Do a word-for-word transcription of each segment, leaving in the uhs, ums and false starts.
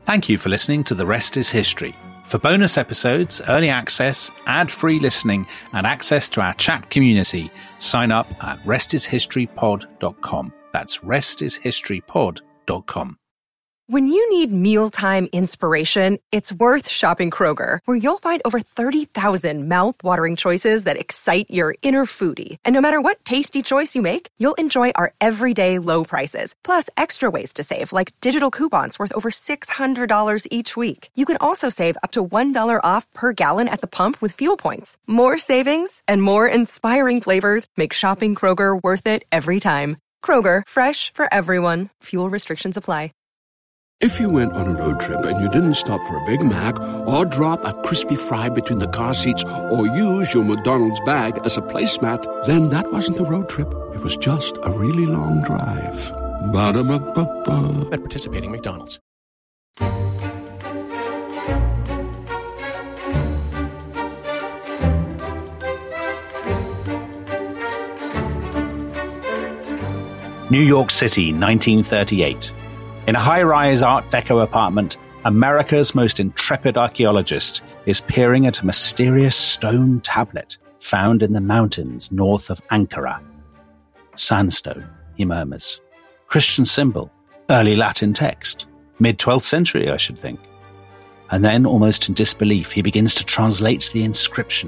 Thank you for listening to The Rest is History. For bonus episodes, early access, ad-free listening, and access to our chat community, sign up at rest is history pod dot com. That's rest is history pod dot com. When you need mealtime inspiration, it's worth shopping Kroger, where you'll find over thirty thousand mouth-watering choices that excite your inner foodie. And no matter what tasty choice you make, you'll enjoy our everyday low prices, plus extra ways to save, like digital coupons worth over six hundred dollars each week. You can also save up to one dollar off per gallon at the pump with fuel points. More savings and more inspiring flavors make shopping Kroger worth it every time. Kroger, fresh for everyone. Fuel restrictions apply. If you went on a road trip and you didn't stop for a Big Mac or drop a crispy fry between the car seats or use your McDonald's bag as a placemat, then that wasn't a road trip. It was just a really long drive. Ba-da-ba-ba-ba. At participating McDonald's. New York City, nineteen thirty-eight. In a high-rise Art Deco apartment, America's most intrepid archaeologist is peering at a mysterious stone tablet found in the mountains north of Ankara. Sandstone, he murmurs. Christian symbol, early Latin text, mid-twelfth century, I should think. And then, almost in disbelief, he begins to translate the inscription.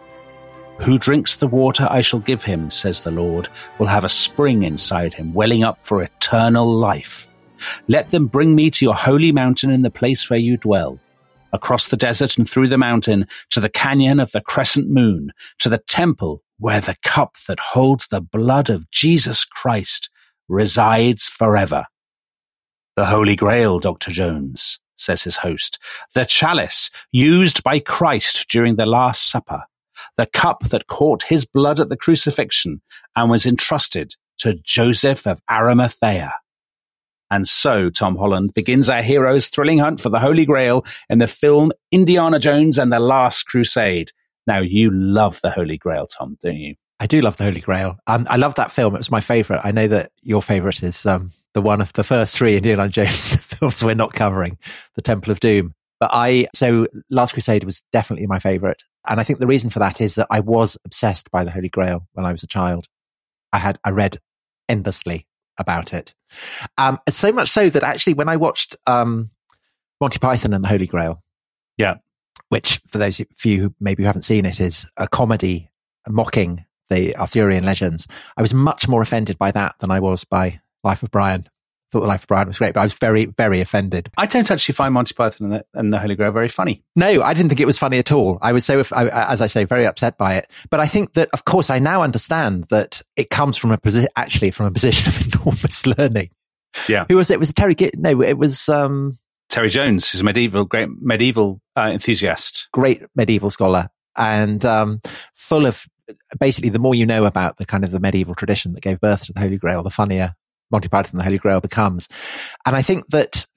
Who drinks the water I shall give him, says the Lord, will have a spring inside him, welling up for eternal life. Let them bring me to your holy mountain in the place where you dwell, across the desert and through the mountain, to the canyon of the crescent moon, to the temple where the cup that holds the blood of Jesus Christ resides forever. The Holy Grail, Doctor Jones, says his host, the chalice used by Christ during the Last Supper, the cup that caught his blood at the crucifixion and was entrusted to Joseph of Arimathea. And so, Tom Holland begins our hero's thrilling hunt for the Holy Grail in the film Indiana Jones and the Last Crusade. Now, you love the Holy Grail, Tom, don't you? I do love the Holy Grail. Um, I love that film. It was my favourite. I know that your favourite is um, the one of the first three Indiana Jones films we're not covering, The Temple of Doom. But I, so Last Crusade was definitely my favourite. And I think the reason for that is that I was obsessed by the Holy Grail when I was a child. I had, I read endlessly about it. Um, so much so that actually when I watched um, Monty Python and the Holy Grail, yeah, which for those of you who maybe haven't seen it is a comedy mocking the Arthurian legends, I was much more offended by that than I was by Life of Brian. I thought the Life of Brian was great, but I was very, very offended. I don't actually find Monty Python and the, and the Holy Grail very funny. No, I didn't think it was funny at all. I was so, I, as I say, very upset by it. But I think that, of course, I now understand that it comes from a position, actually from a position of enormous learning. Yeah. Who was it? Was it Terry? G- no, it was um, Terry Jones, who's a medieval, great medieval uh, enthusiast, great medieval scholar, and um, full of basically the more you know about the kind of the medieval tradition that gave birth to the Holy Grail, the funnier Monty Python and the Holy Grail becomes. And I think that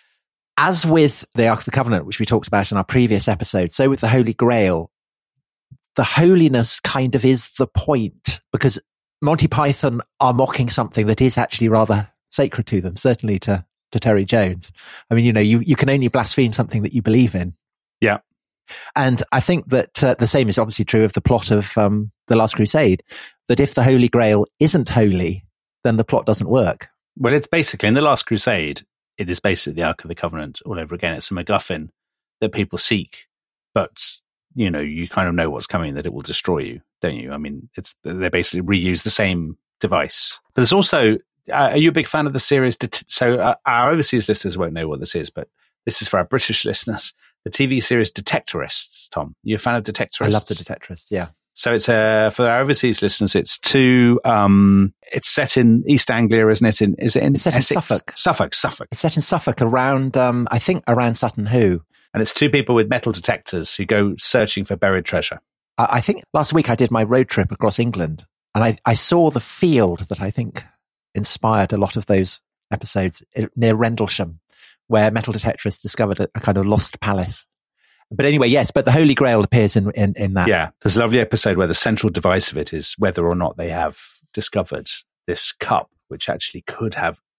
as with the Ark of the Covenant, which we talked about in our previous episode, so with the Holy Grail, the holiness kind of is the point, because Monty Python are mocking something that is actually rather sacred to them, certainly to, to Terry Jones. I mean, you know, you, you can only blaspheme something that you believe in. Yeah. And I think that uh, the same is obviously true of the plot of um, The Last Crusade, that if the Holy Grail isn't holy, then the plot doesn't work. Well, it's basically, in The Last Crusade, it is basically the Ark of the Covenant all over again. It's a MacGuffin that people seek, but, you know, you kind of know what's coming, that it will destroy you, don't you? I mean, it's they basically reuse the same device. But there's also, uh, are you a big fan of the series? So uh, our overseas listeners won't know what this is, but this is for our British listeners. The T V series Detectorists, Tom. You a fan of Detectorists? I love the Detectorists, yeah. So it's uh, for our overseas listeners. It's two. Um, it's set in East Anglia, isn't it? In is it in it's set Essex? in Suffolk? Suffolk, Suffolk. It's set in Suffolk, around um, I think around Sutton Hoo. And it's two people with metal detectors who go searching for buried treasure. I, I think last week I did my road trip across England, and I, I saw the field that I think inspired a lot of those episodes near Rendlesham, where metal detectorists discovered a, a kind of lost palace. But anyway, yes, but the Holy Grail appears in, in, in that. Yeah, there's a lovely episode where the central device of it is whether or not they have discovered this cup, which actually could have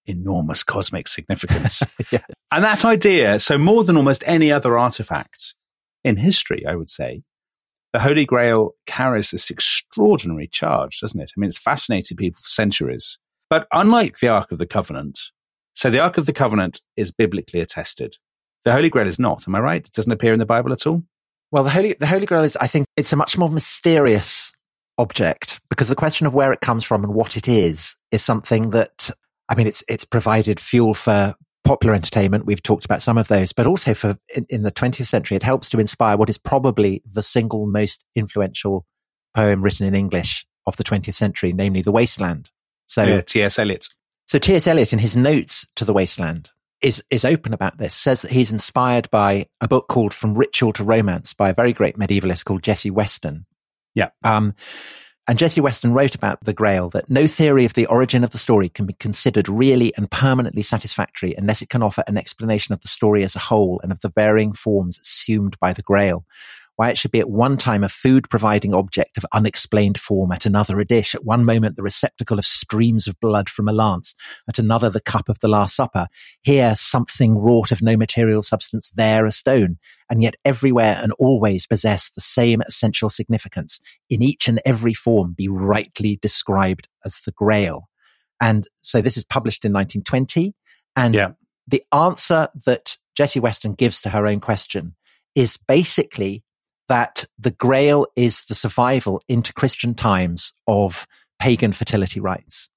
enormous cosmic significance. Yeah. And that idea, so more than almost any other artifact in history, I would say, the Holy Grail carries this extraordinary charge, doesn't it? I mean, it's fascinated people for centuries. But unlike the Ark of the Covenant, so the Ark of the Covenant is biblically attested. The Holy Grail is not. Am I right? It doesn't appear in the Bible at all? Well, the Holy, the Holy Grail is, I think, it's a much more mysterious object, because the question of where it comes from and what it is is something that, I mean, it's it's provided fuel for popular entertainment. We've talked about some of those, but also for in, in the twentieth century, it helps to inspire what is probably the single most influential poem written in English of the twentieth century, namely The Wasteland. So yeah, T S Eliot. So T S Eliot, in his notes to The Wasteland, is is open about this, says that he's inspired by a book called From Ritual to Romance by a very great medievalist called Jessie Weston. Yeah. Um, and Jessie Weston wrote about the Grail that no theory of the origin of the story can be considered really and permanently satisfactory unless it can offer an explanation of the story as a whole and of the varying forms assumed by the Grail. Why it should be at one time a food-providing object of unexplained form, at another a dish, at one moment the receptacle of streams of blood from a lance, at another the cup of the Last Supper, here something wrought of no material substance, there a stone, and yet everywhere and always possess the same essential significance, in each and every form be rightly described as the Grail. And so this is published in nineteen twenty, and yeah. the answer that Jessie Weston gives to her own question is basically that the Grail is the survival into Christian times of pagan fertility rites.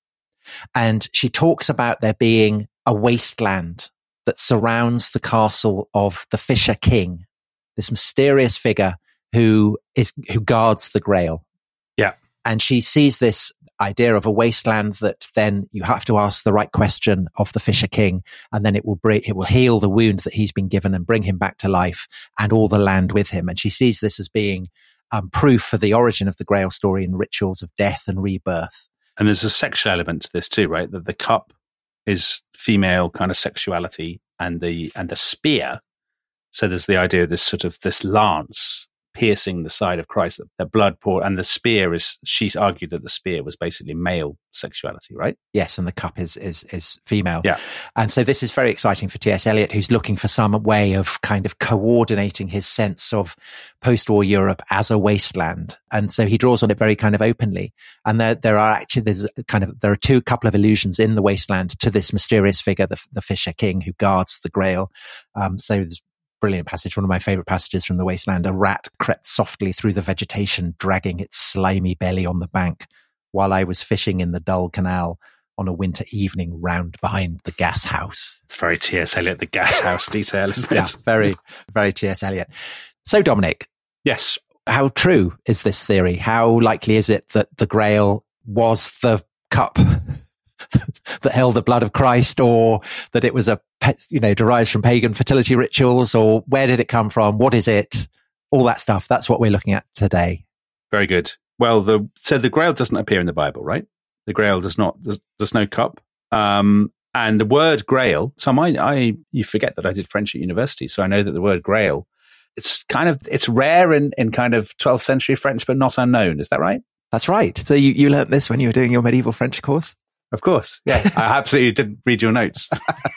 And she talks about there being a wasteland that surrounds the castle of the Fisher King, this mysterious figure who is who guards the Grail. Yeah. And she sees this idea of a wasteland that then you have to ask the right question of the Fisher King, and then it will bring, it will heal the wound that he's been given and bring him back to life and all the land with him. And she sees this as being um, proof for the origin of the Grail story and rituals of death and rebirth. And there's a sexual element to this too, right? That the cup is female kind of sexuality, and the and the spear. So there's the idea of this sort of this lance piercing the side of Christ, the blood pour, and the spear is, she's argued that the spear was basically male sexuality, right? Yes, and the cup is is is female. Yeah. And so this is very exciting for T S Eliot, who's looking for some way of kind of coordinating his sense of post-war Europe as a wasteland. And so he draws on it very kind of openly. And there there are actually, there's kind of, there are two couple of allusions in the wasteland to this mysterious figure, the, the Fisher King, who guards the Grail. Um, so there's brilliant passage, one of my favorite passages from The Wasteland. A rat crept softly through the vegetation, dragging its slimy belly on the bank, while I was fishing in the dull canal on a winter evening round behind the gas house. It's very T S Eliot, the gas house detail, isn't it? Yeah, very, very T S Eliot. So, Dominic. Yes. How true is this theory? How likely is it that the Grail was the cup that held the blood of Christ, or that it was a, you know, derives from pagan fertility rituals, or where did it come from? What is it? All that stuff. That's what we're looking at today. Very good. Well, the so the Grail doesn't appear in the Bible, right? The Grail does not. There's, there's no cup. Um, and the word Grail. So I, I, you forget that I did French at university, so I know that the word Grail, it's kind of, it's rare in, in kind of twelfth century French, but not unknown. Is that right? That's right. So you, you learnt this when you were doing your medieval French course? Of course. Yeah. I absolutely didn't read your notes.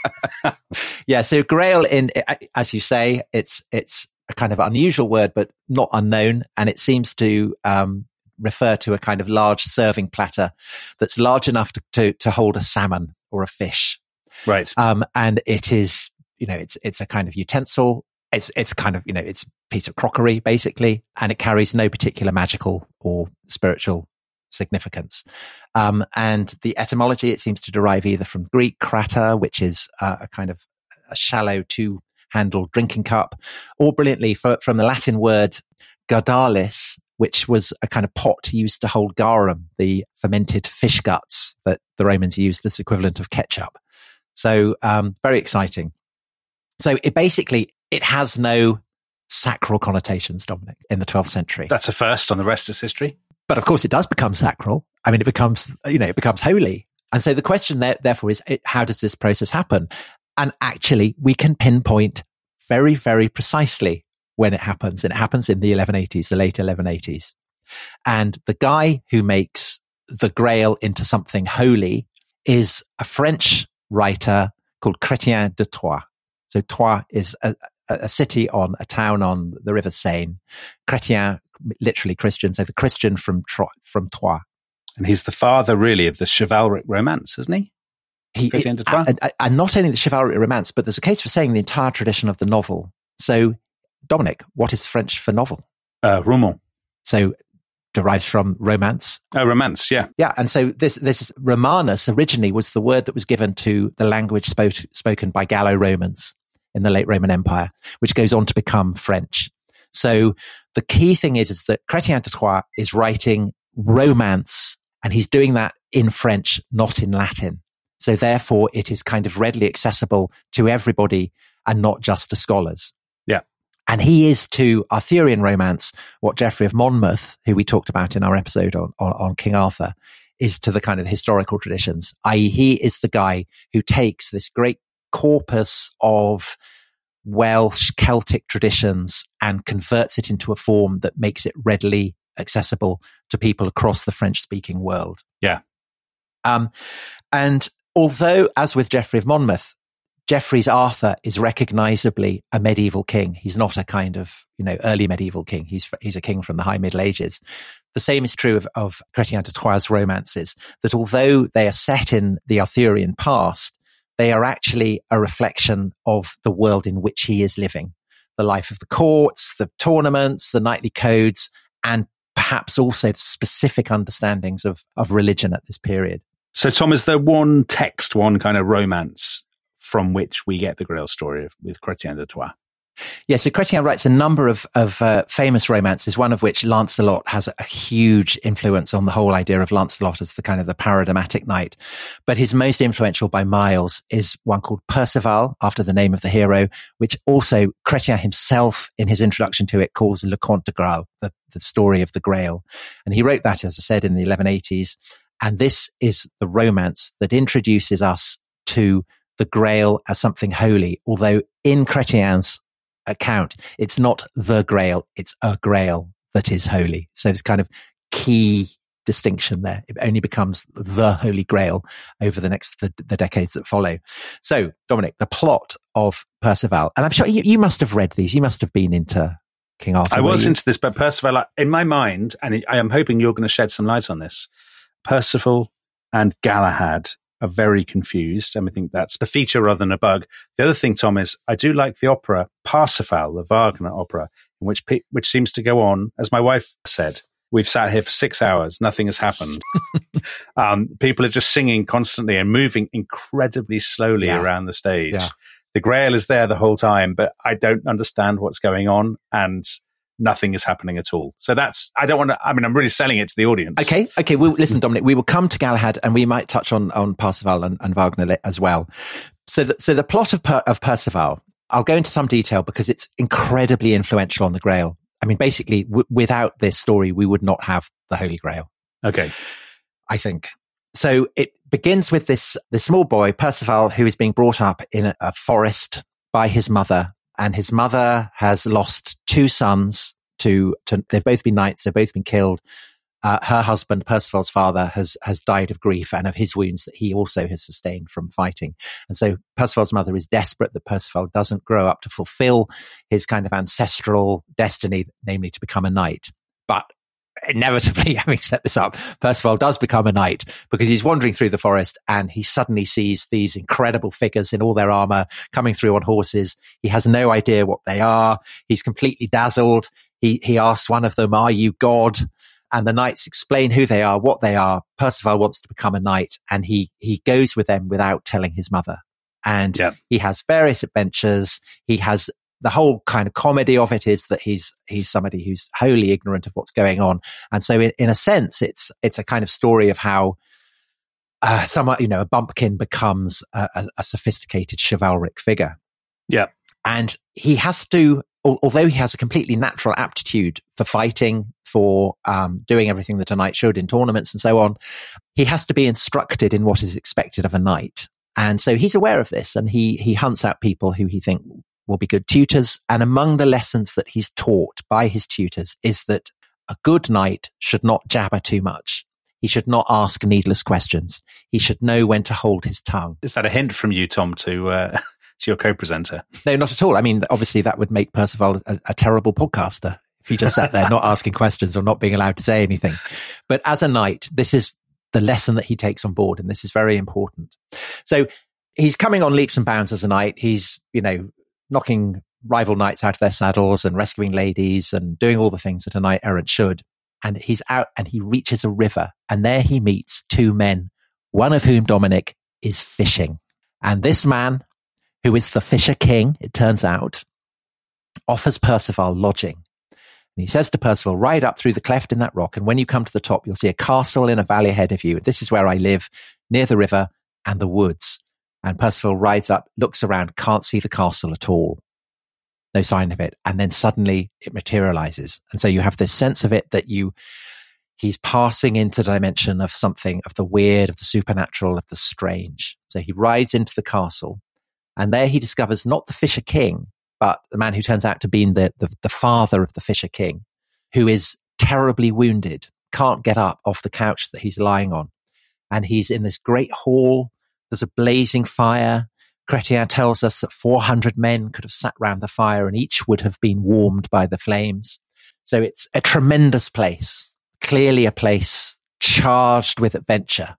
Yeah. So Grail, in, as you say, it's, it's a kind of unusual word, but not unknown. And it seems to, um, refer to a kind of large serving platter that's large enough to, to, to hold a salmon or a fish. Right. Um, and it is, you know, it's, it's a kind of utensil. It's, it's kind of, you know, it's a piece of crockery basically, and it carries no particular magical or spiritual significance. Um, and the etymology, it seems to derive either from Greek krata, which is uh, a kind of a shallow two-handled drinking cup, or brilliantly for, from the Latin word gardalis, which was a kind of pot used to hold garum, the fermented fish guts that the Romans used, this equivalent of ketchup. So um, very exciting. So it basically, it has no sacral connotations, Dominic, in the twelfth century. That's a first on the rest is history. But of course, it does become sacral. I mean, it becomes, you know, it becomes holy. And so the question there, therefore, is it, how does this process happen? And actually, we can pinpoint very, very precisely when it happens. And it happens in the eleven eighties, the late eleven eighties. And the guy who makes the Grail into something holy is a French writer called Chrétien de Troyes. So Troyes is a, a city on a town on the River Seine. Chrétien, literally Christian, so the Christian from Tro- from Troyes. And he's the father, really, of the chivalric romance, isn't he? He, Chrétien de Troyes? and, and not only the chivalric romance, but there's a case for saying the entire tradition of the novel. So, Dominic, what is French for novel? Uh, roman. So, derives from romance. Oh, romance, yeah. Yeah, and so this this Romanus originally was the word that was given to the language spoke, spoken by Gallo-Romans in the late Roman Empire, which goes on to become French. So the key thing is, is that Chrétien de Troyes is writing romance, and he's doing that in French, not in Latin. So therefore, it is kind of readily accessible to everybody and not just to scholars. Yeah. And he is to Arthurian romance what Geoffrey of Monmouth, who we talked about in our episode on, on, on King Arthur, is to the kind of historical traditions, that is he is the guy who takes this great corpus of Welsh Celtic traditions and converts it into a form that makes it readily accessible to people across the French-speaking world. Yeah. Um, and although, as with Geoffrey of Monmouth, Geoffrey's Arthur is recognizably a medieval king. He's not a kind of, you know, early medieval king. He's he's a king from the High Middle Ages. The same is true of, of Chrétien de Troyes' romances, that although they are set in the Arthurian past, they are actually a reflection of the world in which he is living. The life of the courts, the tournaments, the knightly codes, and perhaps also the specific understandings of, of religion at this period. So, Tom, is there one text, one kind of romance from which we get the Grail story of, with Chrétien de Troyes? Yeah, so Chrétien writes a number of, of uh, famous romances, one of which, Lancelot, has a huge influence on the whole idea of Lancelot as the kind of the paradigmatic knight. But his most influential by miles is one called Perceval, after the name of the hero, which also Chrétien himself, in his introduction to it, calls Le Conte de Graal, the, the story of the Grail. And he wrote that, as I said, in the eleven eighties. And this is the romance that introduces us to the Grail as something holy, although in Chrétien's account, it's not the Grail, it's a Grail that is holy. So it's kind of key distinction there. It only becomes the Holy Grail over the next, the, the decades that follow. So, Dominic, the plot of Perceval, and I'm sure you, you must have read these, you must have been into King Arthur. I was you? into this, but Perceval, in my mind, and I am hoping you're going to shed some light on this, Percival and Galahad are very confused, and I think that's the feature rather than a bug. The other thing, Tom, is I do like the opera Parsifal, the Wagner opera, in which pe- which seems to go on, as my wife said, we've sat here for six hours, nothing has happened. um, people are just singing constantly and moving incredibly slowly yeah. around the stage. Yeah. The Grail is there the whole time, but I don't understand what's going on, and nothing is happening at all. So that's, I don't want to, I mean, I'm really selling it to the audience. Okay. Okay. Well, listen, Dominic, we will come to Galahad, and we might touch on, on Parsifal and, and Wagner as well. So the, so the plot of, per, of Perceval, I'll go into some detail because it's incredibly influential on the Grail. I mean, basically, w- without this story, we would not have the Holy Grail. Okay. I think. So it begins with this, this small boy, Perceval, who is being brought up in a, a forest by his mother. And his mother has lost two sons to, to they've both been knights, they've both been killed. Uh, her husband, Perceval's father, has has died of grief and of his wounds that he also has sustained from fighting. And so Perceval's mother is desperate that Perceval doesn't grow up to fulfill his kind of ancestral destiny, namely to become a knight. But inevitably, having set this up, Perceval does become a knight because he's wandering through the forest and he suddenly sees these incredible figures in all their armor coming through on horses. He has no idea what they are. He's completely dazzled. He he asks one of them, "Are you God?" And the knights explain who they are, what they are. Perceval wants to become a knight, and he he goes with them without telling his mother. And yeah. he has various adventures. He has the whole kind of comedy of it is that he's he's somebody who's wholly ignorant of what's going on. And so in, in a sense, it's it's a kind of story of how uh, someone, you know, a bumpkin becomes a, a, a sophisticated chivalric figure. Yeah. And he has to, although he has a completely natural aptitude for fighting, for um, doing everything that a knight should in tournaments and so on, he has to be instructed in what is expected of a knight. And so he's aware of this, and he he hunts out people who he thinks will be good tutors. And among the lessons that he's taught by his tutors is that a good knight should not jabber too much. He should not ask needless questions. He should know when to hold his tongue. Is that a hint from you, Tom, to uh, to your co-presenter? No, not at all. I mean, obviously that would make Percival a, a terrible podcaster if he just sat there not asking questions or not being allowed to say anything. But as a knight, this is the lesson that he takes on board, and this is very important. So he's coming on leaps and bounds as a knight. He's, you know, knocking rival knights out of their saddles and rescuing ladies and doing all the things that a knight errant should. And he's out and he reaches a river, and there he meets two men, one of whom, Dominic, is fishing. And this man, who is the Fisher King, it turns out, offers Percival lodging. And he says to Percival, ride up through the cleft in that rock, and when you come to the top, you'll see a castle in a valley ahead of you. This is where I live, near the river and the woods. And Percival rides up, looks around, can't see the castle at all. No sign of it. And then suddenly it materializes. And so you have this sense of it that you, he's passing into the dimension of something, of the weird, of the supernatural, of the strange. So he rides into the castle, and there he discovers not the Fisher King, but the man who turns out to be the, the, the father of the Fisher King, who is terribly wounded, can't get up off the couch that he's lying on. And he's in this great hall. There's a blazing fire. Chrétien tells us that four hundred men could have sat round the fire, and each would have been warmed by the flames. So it's a tremendous place, clearly a place charged with adventure.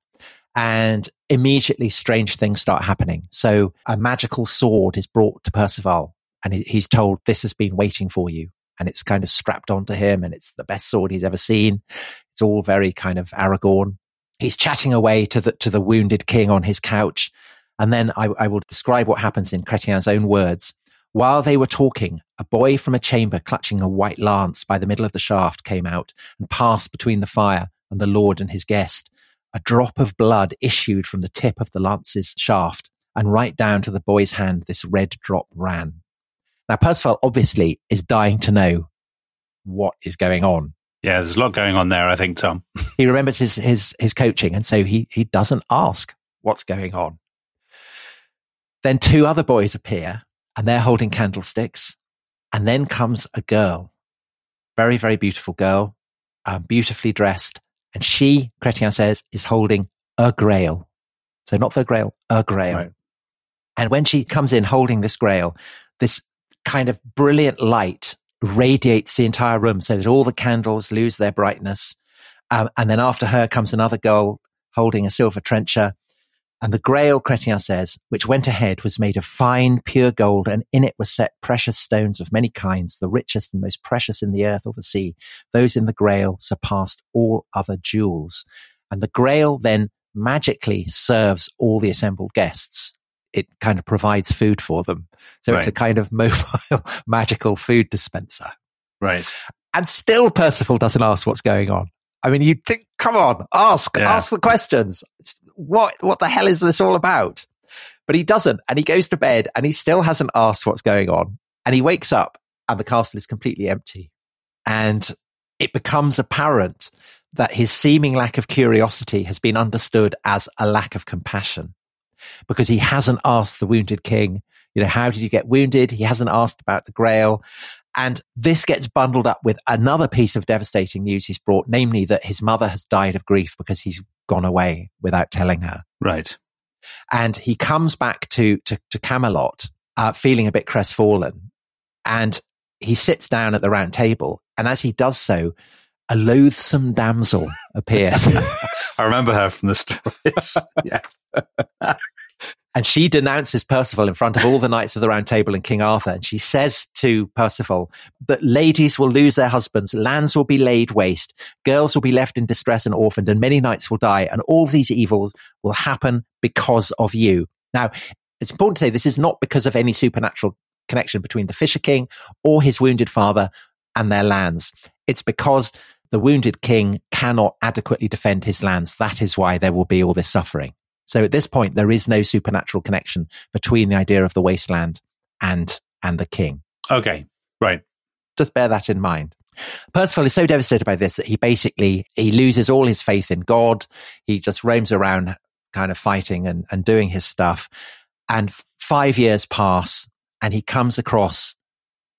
And immediately strange things start happening. So a magical sword is brought to Percival, and he's told, this has been waiting for you. And it's kind of strapped onto him, and it's the best sword he's ever seen. It's all very kind of Aragorn. He's chatting away to the to the wounded king on his couch. And then I, I will describe what happens in Chrétien's own words. While they were talking, a boy from a chamber clutching a white lance by the middle of the shaft came out and passed between the fire and the lord and his guest. A drop of blood issued from the tip of the lance's shaft, and right down to the boy's hand this red drop ran. Now, Percival obviously is dying to know what is going on. Yeah, there's a lot going on there, I think, Tom. He remembers his, his, his coaching, and so he, he doesn't ask what's going on. Then two other boys appear, and they're holding candlesticks. And then comes a girl, very, very beautiful girl, um, beautifully dressed. And she, Chrétien says, is holding a grail. So not the grail, a grail. Right. And when she comes in holding this grail, this kind of brilliant light radiates the entire room so that all the candles lose their brightness. Um, and then after her comes another girl holding a silver trencher. And the grail, Chrétien says, which went ahead, was made of fine, pure gold, and in it were set precious stones of many kinds, the richest and most precious in the earth or the sea. Those in the grail surpassed all other jewels. And the grail then magically serves all the assembled guests. It kind of provides food for them. So right. It's a kind of mobile, magical food dispenser. Right. And still Percival doesn't ask what's going on. I mean, you'd think, come on, ask, yeah. ask the questions. What, what the hell is this all about? But he doesn't. And he goes to bed and he still hasn't asked what's going on. And he wakes up and the castle is completely empty. And it becomes apparent that his seeming lack of curiosity has been understood as a lack of compassion, because he hasn't asked the wounded king, you know, how did you get wounded? He hasn't asked about the grail. And this gets bundled up with another piece of devastating news he's brought, namely that his mother has died of grief because he's gone away without telling her. Right. And he comes back to, to, to Camelot, uh, feeling a bit crestfallen. And he sits down at the round table. And as he does so, a loathsome damsel appears. I remember her from the stories. Yeah. And she denounces Percival in front of all the knights of the Round Table and King Arthur. And she says to Percival that ladies will lose their husbands, lands will be laid waste, girls will be left in distress and orphaned, and many knights will die. And all these evils will happen because of you. Now, it's important to say this is not because of any supernatural connection between the Fisher King or his wounded father and their lands. It's because the wounded king cannot adequately defend his lands. That is why there will be all this suffering. So at this point, there is no supernatural connection between the idea of the wasteland and and the king. Okay, right. Just bear that in mind. Percival is so devastated by this that he basically, he loses all his faith in God. He just roams around kind of fighting and, and doing his stuff. And five years pass and he comes across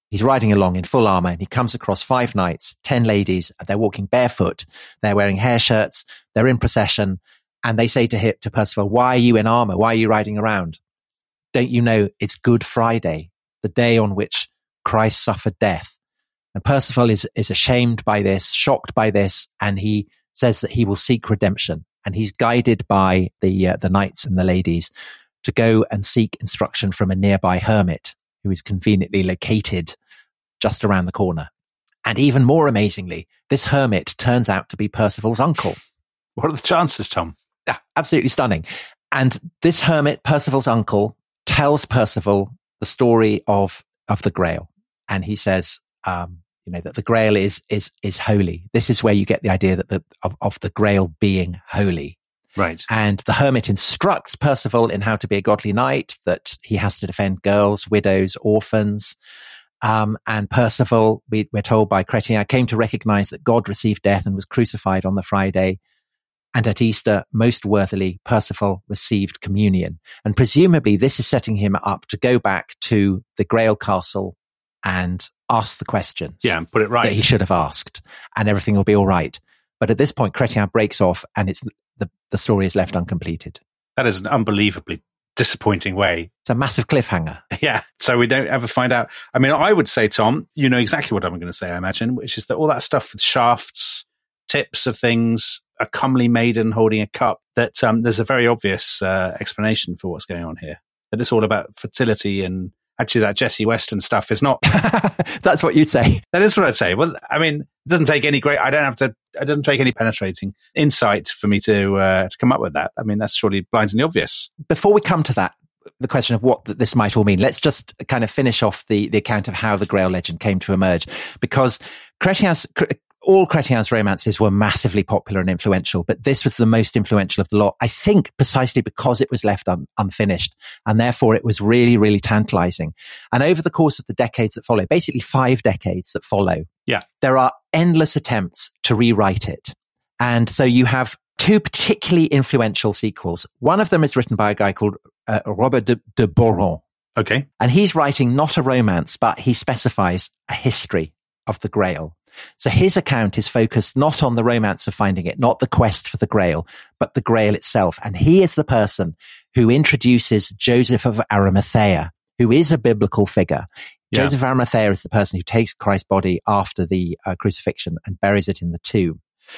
He's riding along in full armor and he comes across five knights, ten ladies. They're walking barefoot. They're wearing hair shirts. They're in procession. And they say to him, to Percival, why are you in armor? Why are you riding around? Don't you know it's Good Friday, the day on which Christ suffered death? And Percival is, is ashamed by this, shocked by this. And he says that he will seek redemption. And he's guided by the, uh, the knights and the ladies to go and seek instruction from a nearby hermit who is conveniently located just around the corner. And even more amazingly, this hermit turns out to be Percival's uncle. What are the chances, Tom? Yeah, absolutely stunning. And this hermit, Percival's uncle, tells Percival the story of, of the Grail. And he says, um, you know, that the Grail is, is, is holy. This is where you get the idea that the, of, of the Grail being holy. Right. And the hermit instructs Percival in how to be a godly knight, that he has to defend girls, widows, orphans. Um, and Percival, we, we're told by Chrétien, came to recognize that God received death and was crucified on the Friday. And at Easter, most worthily, Percival received communion. And presumably this is setting him up to go back to the Grail Castle and ask the questions. Yeah, and put it right. That he should have asked, and everything will be all right. But at this point, Chrétien breaks off and it's the, the story is left uncompleted. That is an unbelievably disappointing way. It's a massive cliffhanger. Yeah, so we don't ever find out. I mean, I would say, Tom, you know exactly what I'm going to say, I imagine, which is that all that stuff with shafts, tips of things, a comely maiden holding a cup, that um, there's a very obvious uh, explanation for what's going on here. That it's all about fertility, and actually that Jesse Weston stuff is not. That's what you'd say. That is what I'd say. Well, I mean, it doesn't take any great, I don't have to, it doesn't take any penetrating insight for me to uh, to come up with that. I mean, that's surely blindingly obvious. Before we come to that, the question of what this might all mean, let's just kind of finish off the, the account of how the Grail legend came to emerge, because Chrétien's, all Chrétien's romances were massively popular and influential, but this was the most influential of the lot, I think precisely because it was left un, unfinished, and therefore it was really, really tantalizing. And over the course of the decades that follow, basically five decades that follow, yeah, there are endless attempts to rewrite it. And so you have two particularly influential sequels. One of them is written by a guy called uh, Robert de, de Boron. Okay. And he's writing not a romance, but he specifies a history of the Grail. So his account is focused not on the romance of finding it, not the quest for the Grail, but the Grail itself. And he is the person who introduces Joseph of Arimathea, who is a biblical figure. Yeah. Joseph of Arimathea is the person who takes Christ's body after the uh, crucifixion and buries it in the tomb.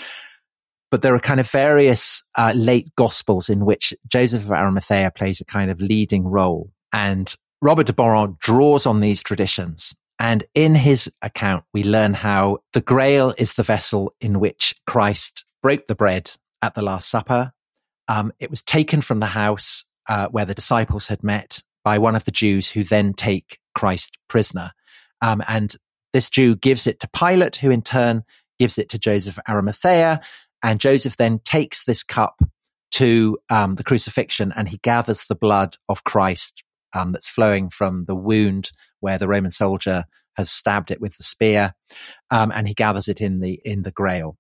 But there are kind of various uh, late Gospels in which Joseph of Arimathea plays a kind of leading role. And Robert de Boron draws on these traditions. And in his account, we learn how the Grail is the vessel in which Christ broke the bread at the Last Supper. Um, it was taken from the house uh, where the disciples had met by one of the Jews who then take Christ prisoner. Um, and this Jew gives it to Pilate, who in turn gives it to Joseph of Arimathea. And Joseph then takes this cup to um, the crucifixion, and he gathers the blood of Christ um, that's flowing from the wound where the Roman soldier has stabbed it with the spear, um, and he gathers it in the in the Grail.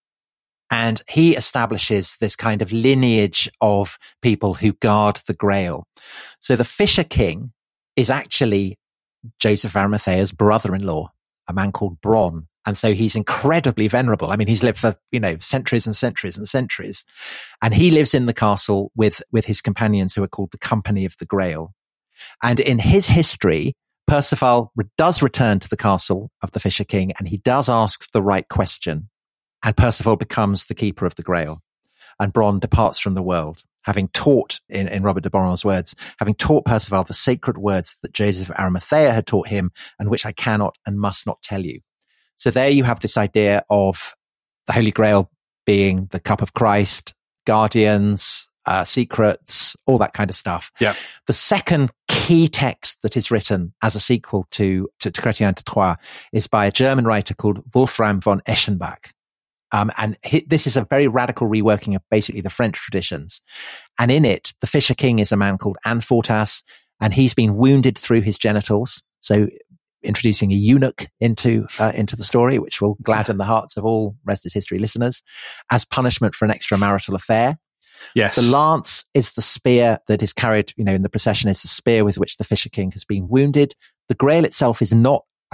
And he establishes this kind of lineage of people who guard the Grail. So the Fisher King is actually Joseph of Arimathea's brother-in-law, a man called Bron. And so he's incredibly venerable. I mean, he's lived for, you know, centuries and centuries and centuries. And he lives in the castle with, with his companions who are called the Company of the Grail. And in his history, Percival does return to the castle of the Fisher King, and he does ask the right question. And Percival becomes the keeper of the Grail. And Bron departs from the world, having taught, in, in Robert de Boron's words, having taught Percival the sacred words that Joseph of Arimathea had taught him, and which I cannot and must not tell you. So there you have this idea of the Holy Grail being the cup of Christ, guardians, uh, secrets, all that kind of stuff. Yeah. The second key text that is written as a sequel to, to, to Chrétien de Troyes is by a German writer called Wolfram von Eschenbach. Um, and he, this is a very radical reworking of basically the French traditions. And in it, the Fisher King is a man called Anfortas, and he's been wounded through his genitals. So introducing a eunuch into uh, into the story, which will gladden the hearts of all Rest is History listeners, as punishment for an extramarital affair. Yes. The lance is the spear that is carried, you know, in the procession is the spear with which the Fisher King has been wounded. The Grail itself is not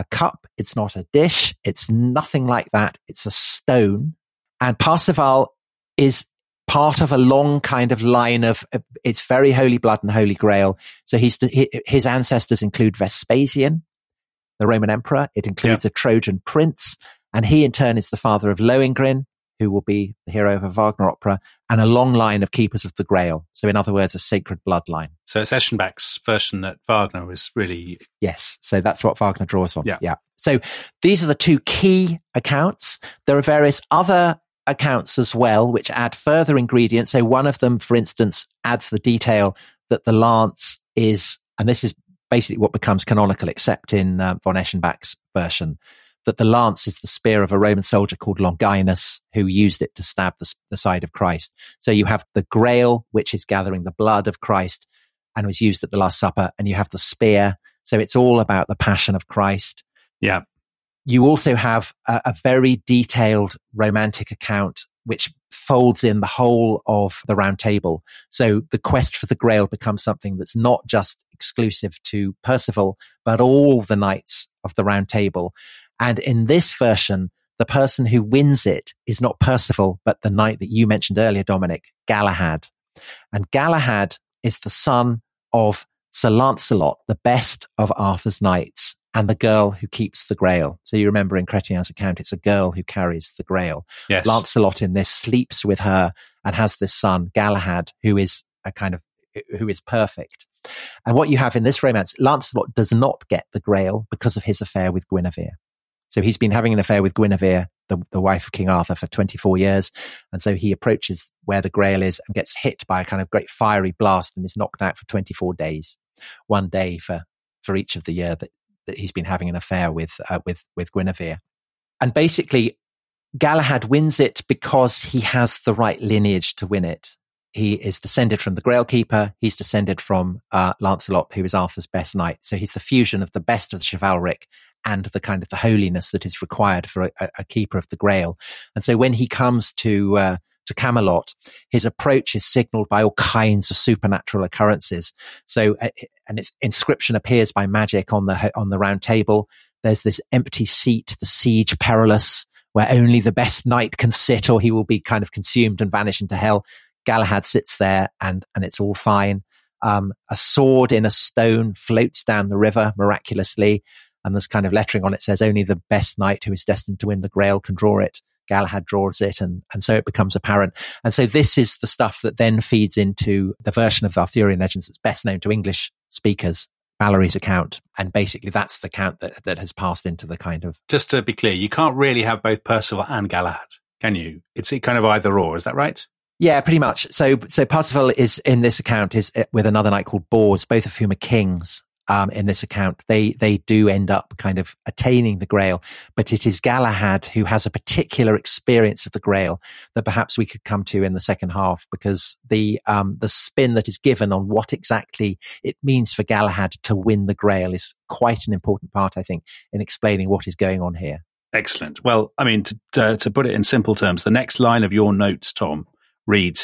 a cup. It's not a dish. It's nothing like that. It's a stone. And Parsifal is part of a long kind of line of, uh, it's very Holy Blood and Holy Grail. So he's the, his ancestors include Vespasian, the Roman emperor. It includes yeah. a Trojan prince. And he in turn is the father of Lohengrin, who will be the hero of a Wagner opera, and a long line of keepers of the Grail. So in other words, a sacred bloodline. So it's Eschenbach's version that Wagner was really... Yes. So that's what Wagner draws on. Yeah. yeah. So these are the two key accounts. There are various other accounts as well, which add further ingredients. So one of them, for instance, adds the detail that the lance is, and this is basically what becomes canonical, except in uh, von Eschenbach's version, that the lance is the spear of a Roman soldier called Longinus, who used it to stab the, the side of Christ. So you have the Grail, which is gathering the blood of Christ and was used at the Last Supper, and you have the spear. So it's all about the passion of Christ. Yeah. You also have a, a very detailed romantic account, which folds in the whole of the Round Table. So the quest for the Grail becomes something that's not just exclusive to Percival, but all the knights of the Round Table. And in this version, the person who wins it is not Percival, but the knight that you mentioned earlier, Dominic, Galahad. And Galahad is the son of Sir Lancelot, the best of Arthur's knights, and the girl who keeps the Grail. So you remember in Chrétien's account, it's a girl who carries the Grail. Yes. Lancelot in this sleeps with her and has this son, Galahad, who is a kind of, who is perfect. And what you have in this romance, Lancelot does not get the Grail because of his affair with Guinevere. So he's been having an affair with Guinevere, the, the wife of King Arthur, for twenty-four years. And so he approaches where the Grail is and gets hit by a kind of great fiery blast and is knocked out for twenty-four days. One day for, for each of the year that, that he's been having an affair with, uh, with, with Guinevere. And basically, Galahad wins it because he has the right lineage to win it. He is descended from the Grail Keeper. He's descended from uh, Lancelot, who is Arthur's best knight. So he's the fusion of the best of the chivalric and the kind of the holiness that is required for a, a keeper of the Grail. And so when he comes to uh, to Camelot, his approach is signaled by all kinds of supernatural occurrences. So uh, an inscription appears by magic on the on the Round Table. There's this empty seat, the Siege Perilous, where only the best knight can sit, or he will be kind of consumed and vanish into hell. Galahad sits there, and and it's all fine. Um, a sword in a stone floats down the river miraculously. And there's kind of lettering on it says only the best knight who is destined to win the Grail can draw it. Galahad draws it, and, and so it becomes apparent. And so this is the stuff that then feeds into the version of the Arthurian legends that's best known to English speakers, Mallory's account. And basically that's the account that, that has passed into the kind of... Just to be clear, you can't really have both Percival and Galahad, can you? It's kind of either or, is that right? Yeah, pretty much. So so Parsifal is in this account is with another knight called Bors, both of whom are kings. Um, in this account, they they do end up kind of attaining the Grail, but it is Galahad who has a particular experience of the Grail that perhaps we could come to in the second half, because the um, the spin that is given on what exactly it means for Galahad to win the Grail is quite an important part, I think, in explaining what is going on here. Excellent. Well, I mean, to, to, to put it in simple terms, the next line of your notes, Tom, reads,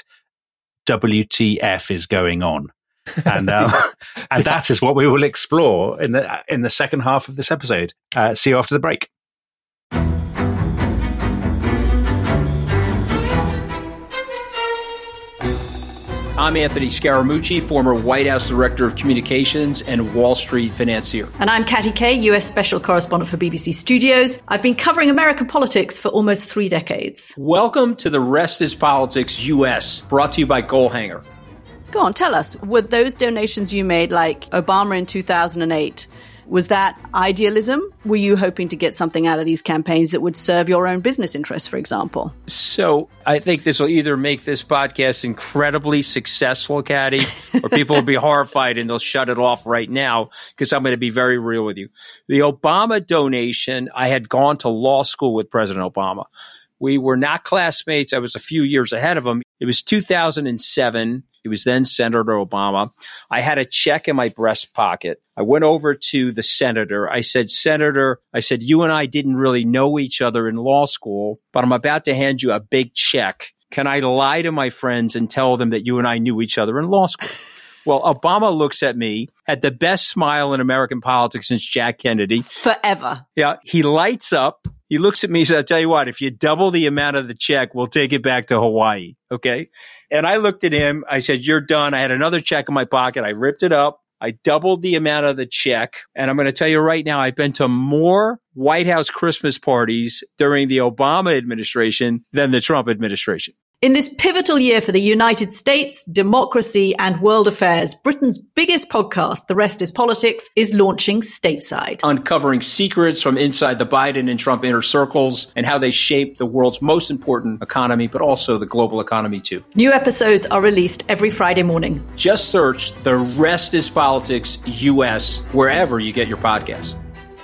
W T F is going on. and uh, and that is what we will explore in the in the second half of this episode. Uh, see you after the break. I'm Anthony Scaramucci, former White House Director of Communications and Wall Street financier. And I'm Katty Kay, U S Special Correspondent for B B C Studios. I've been covering American politics for almost three decades. Welcome to The Rest is Politics U S, brought to you by Goalhanger. Go on, tell us, were those donations you made, like Obama in two thousand eight, was that idealism? Were you hoping to get something out of these campaigns that would serve your own business interests, for example? So I think this will either make this podcast incredibly successful, Katty, or people will be horrified and they'll shut it off right now, because I'm going to be very real with you. The Obama donation, I had gone to law school with President Obama. We were not classmates. I was a few years ahead of him. It was two thousand seven. He was then Senator Obama. I had a check in my breast pocket. I went over to the senator. I said, Senator, I said, you and I didn't really know each other in law school, but I'm about to hand you a big check. Can I lie to my friends and tell them that you and I knew each other in law school? Well, Obama looks at me, had the best smile in American politics since Jack Kennedy. Forever. Yeah. He lights up. He looks at me and says, I'll tell you what, if you double the amount of the check, we'll take it back to Hawaii. Okay. And I looked at him. I said, you're done. I had another check in my pocket. I ripped it up. I doubled the amount of the check. And I'm going to tell you right now, I've been to more White House Christmas parties during the Obama administration than the Trump administration. In this pivotal year for the United States, democracy, and world affairs, Britain's biggest podcast, The Rest is Politics, is launching stateside. Uncovering secrets from inside the Biden and Trump inner circles and how they shape the world's most important economy, but also the global economy too. New episodes are released every Friday morning. Just search The Rest is Politics U S wherever you get your podcasts.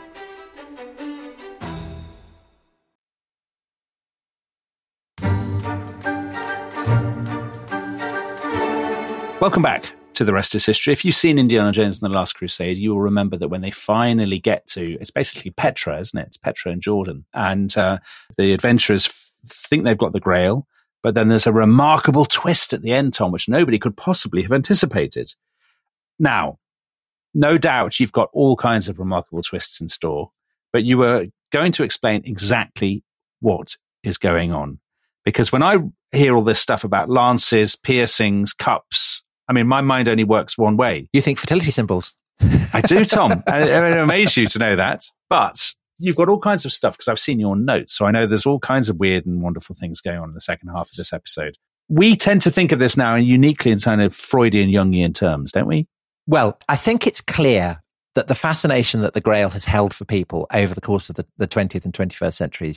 Welcome back to The Rest is History. If you've seen Indiana Jones and the Last Crusade, you will remember that when they finally get to, it's basically Petra, isn't it? It's Petra and Jordan. And uh, the adventurers f- think they've got the Grail, but then there's a remarkable twist at the end, Tom, which nobody could possibly have anticipated. Now, no doubt you've got all kinds of remarkable twists in store, but you were going to explain exactly what is going on. Because when I hear all this stuff about lances, piercings, cups, I mean, my mind only works one way. You think fertility symbols? I do, Tom. I, it amazes you to know that. But you've got all kinds of stuff because I've seen your notes. So I know there's all kinds of weird and wonderful things going on in the second half of this episode. We tend to think of this now uniquely in kind of Freudian, Jungian terms, don't we? Well, I think it's clear that the fascination that the Grail has held for people over the course of the, the twentieth and twenty-first centuries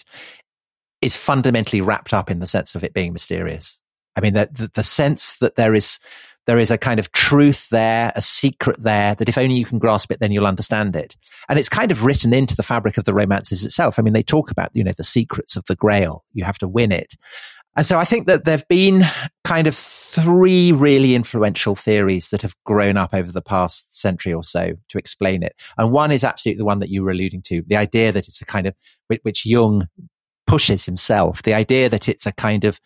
is fundamentally wrapped up in the sense of it being mysterious. I mean, the, the, the sense that there is there is a kind of truth there, a secret there, that if only you can grasp it, then you'll understand it. And it's kind of written into the fabric of the romances itself. I mean, they talk about, you know, the secrets of the Grail. You have to win it. And so I think that there have been kind of three really influential theories that have grown up over the past century or so to explain it. And one is absolutely the one that you were alluding to, the idea that it's a kind of, which Jung pushes himself, the idea that it's a kind of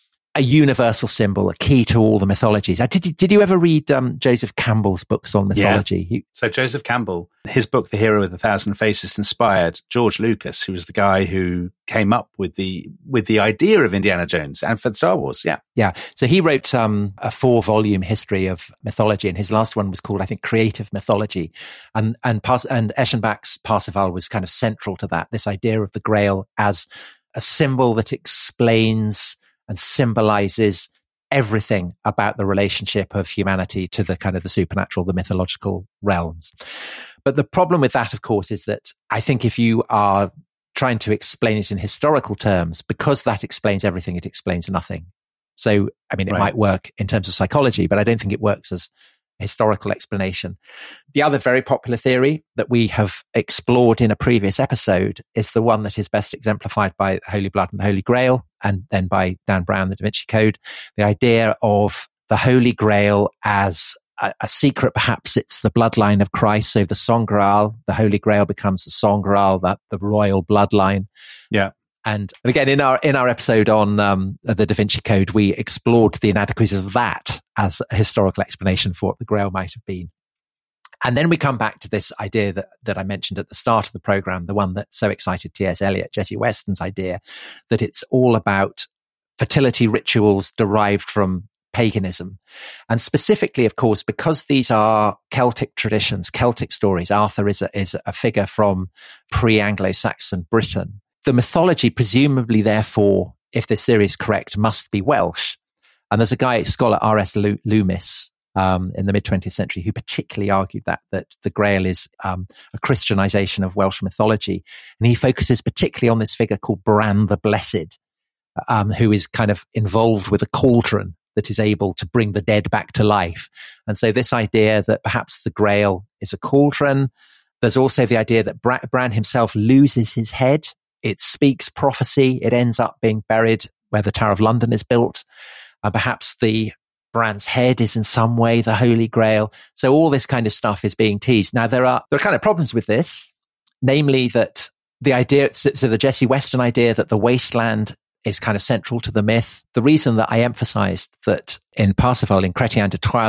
a universal symbol, a key to all the mythologies. Did, did you ever read um, Joseph Campbell's books on mythology? Yeah. So Joseph Campbell, his book, The Hero with a Thousand Faces, inspired George Lucas, who was the guy who came up with the with the idea of Indiana Jones and for Star Wars. Yeah. Yeah. So he wrote um, a four volume history of mythology, and his last one was called, I think, Creative Mythology. And, and, Pas- and Eschenbach's Parsifal was kind of central to that, this idea of the Grail as a symbol that explains and symbolizes everything about the relationship of humanity to the kind of the supernatural, the mythological realms. But the problem with that, of course, is that I think if you are trying to explain it in historical terms, because that explains everything, it explains nothing. So, I mean, it Right. might work in terms of psychology, but I don't think it works as historical explanation. The other very popular theory that we have explored in a previous episode is the one that is best exemplified by Holy Blood and the Holy Grail, and then by Dan Brown, the Da Vinci Code. The idea of the Holy Grail as a, a secret, perhaps it's the bloodline of Christ. So the Sangreal, the Holy Grail becomes the Sangreal, that the royal bloodline. Yeah. And, and again, in our in our episode on um, the Da Vinci Code, we explored the inadequacies of that as a historical explanation for what the Grail might have been. And then we come back to this idea that, that I mentioned at the start of the program, the one that so excited T S Eliot, Jessie Weston's idea that it's all about fertility rituals derived from paganism. And specifically, of course, because these are Celtic traditions, Celtic stories, Arthur is a, is a figure from pre-Anglo-Saxon Britain. The mythology, presumably, therefore, if this theory is correct, must be Welsh. And there's a guy, scholar R S Loomis, um, in the mid-twentieth century, who particularly argued that that the Grail is um, a Christianization of Welsh mythology. And he focuses particularly on this figure called Bran the Blessed, um, who is kind of involved with a cauldron that is able to bring the dead back to life. And so this idea that perhaps the Grail is a cauldron. There's also the idea that Bran, Bran himself loses his head. It speaks prophecy. It ends up being buried where the Tower of London is built. Uh, perhaps the Bran's head is in some way the Holy Grail. So all this kind of stuff is being teased. Now, there are, there are kind of problems with this, namely that the idea, so, so the Jessie Weston idea that the wasteland is kind of central to the myth. The reason that I emphasized that in Parsifal, in Chrétien de Troyes'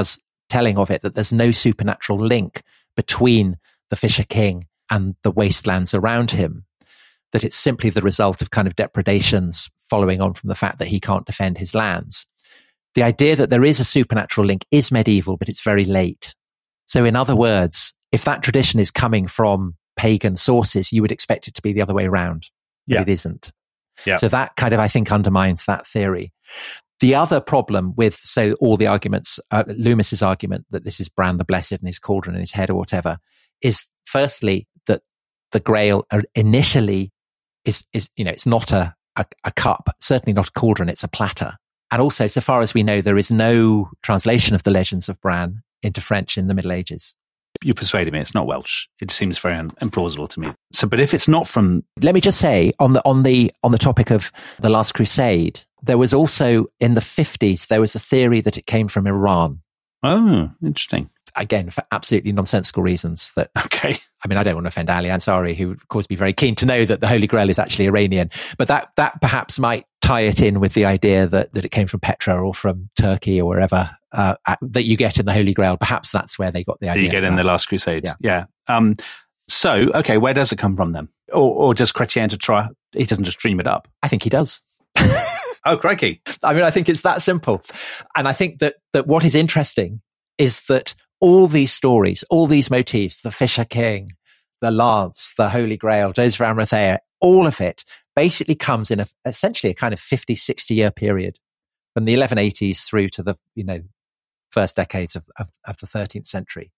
telling of it that there's no supernatural link between the Fisher King and the wastelands around him, that it's simply the result of kind of depredations following on from the fact that he can't defend his lands. The idea that there is a supernatural link is medieval, but it's very late. So in other words, if that tradition is coming from pagan sources, you would expect it to be the other way around, but Yeah. it isn't. Yeah. So that kind of, I think, undermines that theory. The other problem with, so all the arguments, uh, Loomis's argument that this is Bran the Blessed and his cauldron in his head or whatever, is firstly that the Grail initially is, is you know, it's not a, a, a cup, certainly not a cauldron, it's a platter. And also, so far as we know, there is no translation of the legends of Bran into French in the Middle Ages. You persuaded me. It's not Welsh. It seems very un- implausible to me. So, but if it's not from, Let me just say on the on the on the topic of the Last Crusade, there was also in the fifties there was a theory that it came from Iran. oh, interesting. Again, for absolutely nonsensical reasons. That Okay. I mean, I don't want to offend Ali Ansari, who of course be very keen to know that the Holy Grail is actually Iranian, but that that perhaps might tie it in with the idea that that it came from Petra or from Turkey or wherever uh, that you get in the Holy Grail. Perhaps that's where they got the idea. You get for in that. the Last Crusade. Yeah. Yeah. Um, so, okay, where does it come from then? Or, or does Chrétien to try, he doesn't just dream it up? I think he does. Oh, crikey. I mean, I think it's that simple. And I think that, that what is interesting is that all these stories, all these motifs, the Fisher King, the Lance, the Holy Grail, Joseph of Arimathea, all of it basically comes in a, essentially a kind of fifty, sixty year period from the eleven eighties through to the, you know, first decades of, of, of the thirteenth century.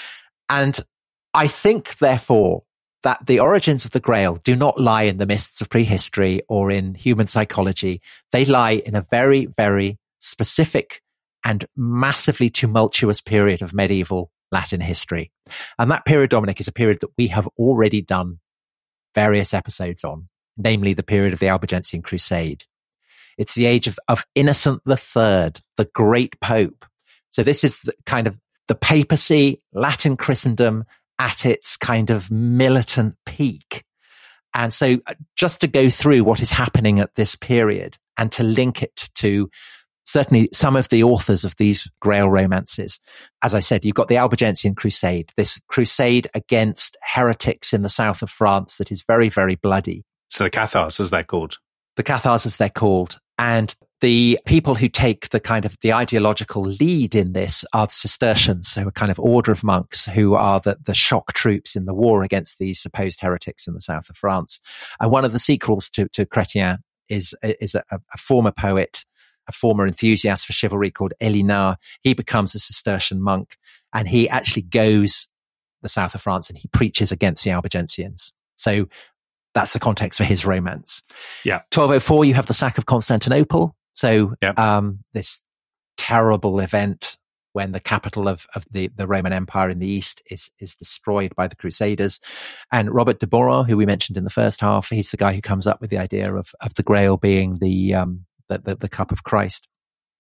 And I think, therefore, that the origins of the Grail do not lie in the mists of prehistory or in human psychology. They lie in a very, very specific and massively tumultuous period of medieval Latin history. And that period, Dominic, is a period that we have already done various episodes on, namely the period of the Albigensian Crusade. It's the age of, of Innocent the Third, the great Pope. So this is the kind of the papacy, Latin Christendom at its kind of militant peak. And so just to go through what is happening at this period and to link it to certainly some of the authors of these Grail romances. As I said, you've got the Albigensian Crusade, this crusade against heretics in the south of France that is very, very bloody. So the Cathars, as they're called. The Cathars, as they're called. And the people who take the kind of the ideological lead in this are the Cistercians, so a kind of order of monks who are the, the shock troops in the war against these supposed heretics in the south of France. And one of the sequels to, to Chrétien is, is a, a former poet, a former enthusiast for chivalry called Elinard. He becomes a Cistercian monk and he actually goes the south of France and he preaches against the Albigensians. So that's the context for his romance. Yeah. twelve oh four, you have the sack of Constantinople. So yeah. um, this terrible event when the capital of, of the, the Roman Empire in the East is, is destroyed by the Crusaders. And Robert de Boron, who we mentioned in the first half, he's the guy who comes up with the idea of, of the Grail being the, um, the, the, the cup of Christ.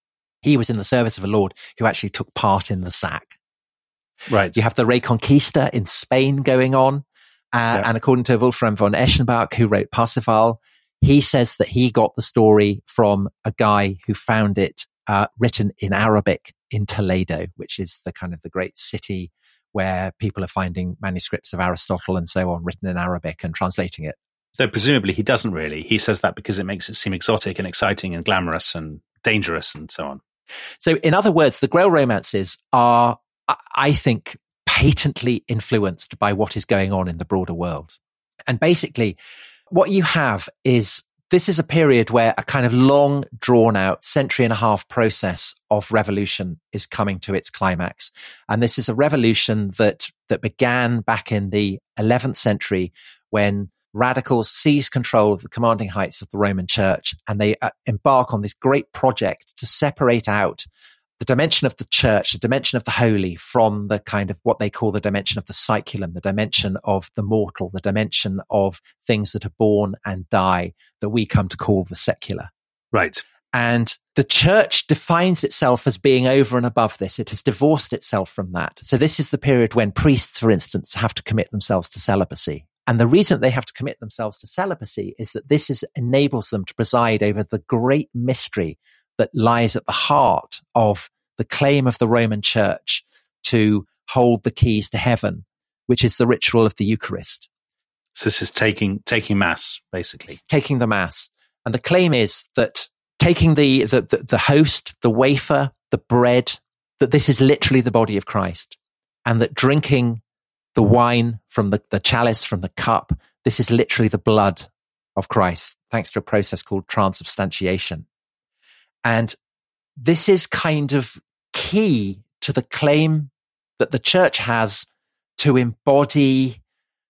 He was in the service of a lord who actually took part in the sack. Right. You have the Reconquista in Spain going on. Uh, yeah. And according to Wolfram von Eschenbach, who wrote Parsifal, he says that he got the story from a guy who found it uh, written in Arabic in Toledo, which is the kind of the great city where people are finding manuscripts of Aristotle and so on written in Arabic and translating it. So presumably he doesn't really. He says that because it makes it seem exotic and exciting and glamorous and dangerous and so on. So in other words, the Grail romances are, I think, patently influenced by what is going on in the broader world. And basically, what you have is, this is a period where a kind of long, drawn-out, century and a half process of revolution is coming to its climax. And this is a revolution that that began back in the eleventh century when radicals seize control of the commanding heights of the Roman Church, and they uh, embark on this great project to separate out the dimension of the church, the dimension of the holy, from the kind of what they call the dimension of the saeculum, the dimension of the mortal, the dimension of things that are born and die, that we come to call the secular. Right. And the church defines itself as being over and above this. It has divorced itself from that. So this is the period when priests, for instance, have to commit themselves to celibacy. And the reason they have to commit themselves to celibacy is that this is, enables them to preside over the great mystery that lies at the heart of the claim of the Roman Church to hold the keys to heaven, which is the ritual of the Eucharist. So this is taking taking Mass, basically. It's taking the Mass. And the claim is that taking the, the, the, the host, the wafer, the bread, that this is literally the body of Christ, and that drinking the wine from the, the chalice, from the cup, this is literally the blood of Christ, thanks to a process called transubstantiation. And this is kind of key to the claim that the church has to embody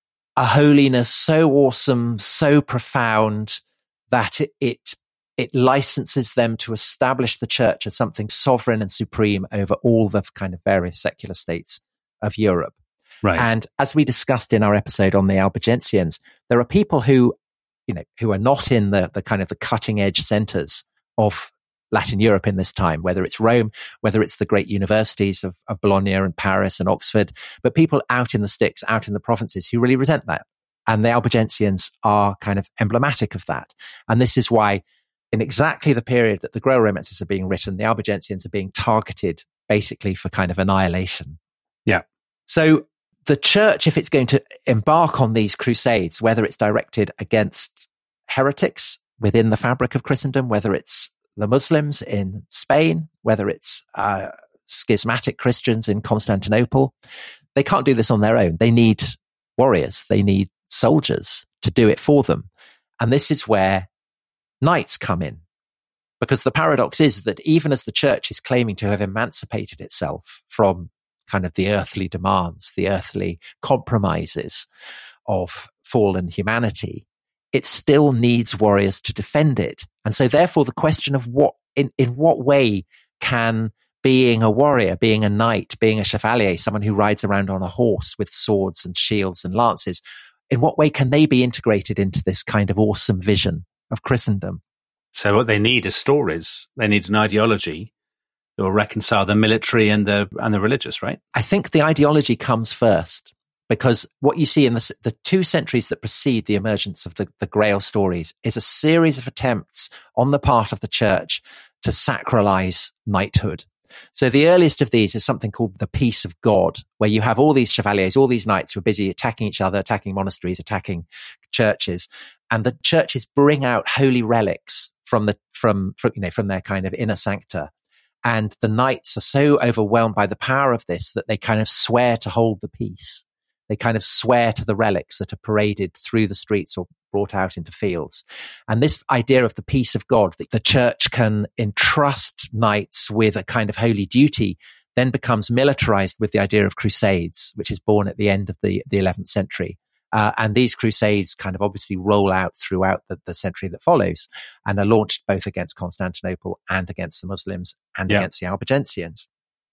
a holiness so awesome, so profound, that it, it it licenses them to establish the church as something sovereign and supreme over all the kind of various secular states of Europe. Right. And as we discussed in our episode on the Albigensians, there are people who, you know, who are not in the, the kind of the cutting edge centers of Latin Europe in this time, whether it's Rome, whether it's the great universities of, of Bologna and Paris and Oxford, but people out in the sticks, out in the provinces who really resent that. And the Albigensians are kind of emblematic of that. And this is why in exactly the period that the Grail romances are being written, the Albigensians are being targeted basically for kind of annihilation. Yeah. So the church, if it's going to embark on these crusades, whether it's directed against heretics within the fabric of Christendom, whether it's the Muslims in Spain, whether it's uh, schismatic Christians in Constantinople, they can't do this on their own. They need warriors. They need soldiers to do it for them. And this is where knights come in. Because the paradox is that even as the church is claiming to have emancipated itself from kind of the earthly demands, the earthly compromises of fallen humanity, it still needs warriors to defend it. And so therefore the question of what, in, in what way can being a warrior, being a knight, being a chevalier, someone who rides around on a horse with swords and shields and lances, in what way can they be integrated into this kind of awesome vision of Christendom? So what they need is stories. They need an ideology that will reconcile the military and the and the religious, right? I think the ideology comes first, because what you see in the, the two centuries that precede the emergence of the, the Grail stories is a series of attempts on the part of the church to sacralize knighthood. So the earliest of these is something called the Peace of God, where you have all these chevaliers, all these knights who are busy attacking each other, attacking monasteries, attacking churches, and the churches bring out holy relics from the from, from you know from their kind of inner sancta. And the knights are so overwhelmed by the power of this that they kind of swear to hold the peace. They kind of swear to the relics that are paraded through the streets or brought out into fields. And this idea of the peace of God, that the church can entrust knights with a kind of holy duty, then becomes militarized with the idea of crusades, which is born at the end of the, the eleventh century. Uh, and these crusades kind of obviously roll out throughout the, the century that follows and are launched both against Constantinople and against the Muslims and yeah. against the Albigensians.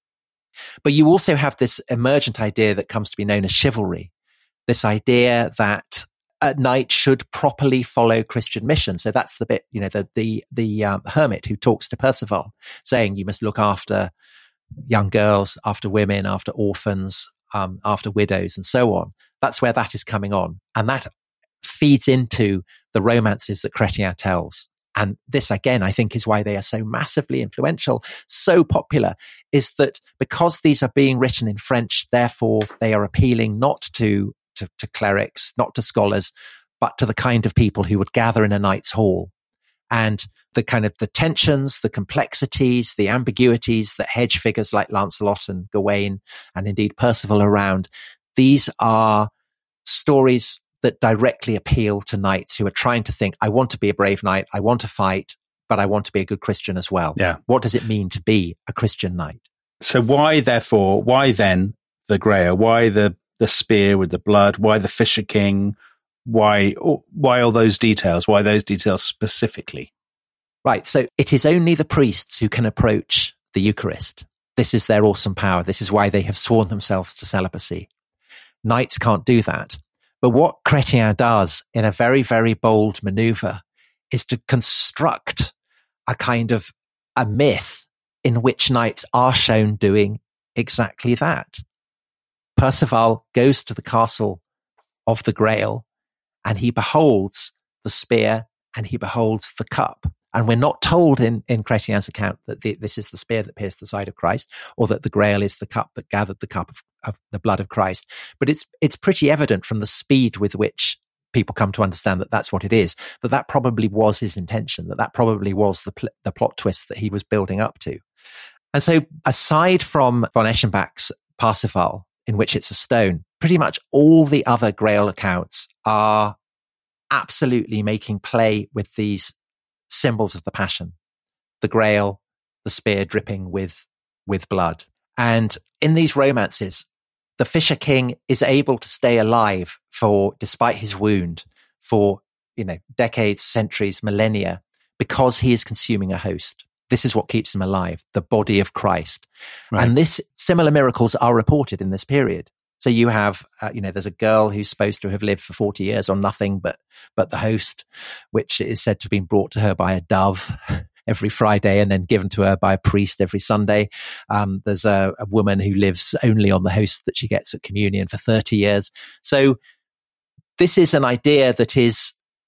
But you also have this emergent idea that comes to be known as chivalry, this idea that a knight should properly follow Christian mission. So that's the bit, you know, the the the um, hermit who talks to Percival, saying you must look after young girls, after women, after orphans, um, after widows, and so on. That's where that is coming on. And that feeds into the romances that Chrétien tells. And this, again, I think is why they are so massively influential, so popular, is that because these are being written in French, therefore they are appealing not to, to, to clerics, not to scholars, but to the kind of people who would gather in a knight's hall. And the kind of the tensions, the complexities, the ambiguities that hedge figures like Lancelot and Gawain and indeed Percival around, these are stories that directly appeal to knights who are trying to think, I want to be a brave knight, I want to fight, but I want to be a good Christian as well. Yeah. What does it mean to be a Christian knight? So why, therefore, why then the Grail? Why the, the spear with the blood? Why the Fisher King? Why, why all those details? Why those details specifically? Right. So it is only the priests who can approach the Eucharist. This is their awesome power. This is why they have sworn themselves to celibacy. Knights can't do that. But what Chrétien does in a very, very bold maneuver is to construct a kind of a myth in which knights are shown doing exactly that. Percival goes to the castle of the Grail and he beholds the spear and he beholds the cup. And we're not told in, in Chrétien's account that the, this is the spear that pierced the side of Christ, or that the grail is the cup that gathered the cup of, of the blood of Christ. But it's it's pretty evident from the speed with which people come to understand that that's what it is, that that probably was his intention, that that probably was the pl- the plot twist that he was building up to. And so aside from von Eschenbach's Parsifal, in which it's a stone, pretty much all the other Grail accounts are absolutely making play with these symbols of the Passion, the Grail, the spear dripping with, with blood. And in these romances, the Fisher King is able to stay alive for, despite his wound, for, you know, decades, centuries, millennia, because he is consuming a host. This is what keeps him alive, the body of Christ. Right. And this, similar miracles are reported in this period. So you have, uh, you know, there's a girl who's supposed to have lived for forty years on nothing but, but the host, which is said to have been brought to her by a dove every Friday and then given to her by a priest every Sunday. Um, there's a, a woman who lives only on the host that she gets at communion for thirty years. So this is an idea that is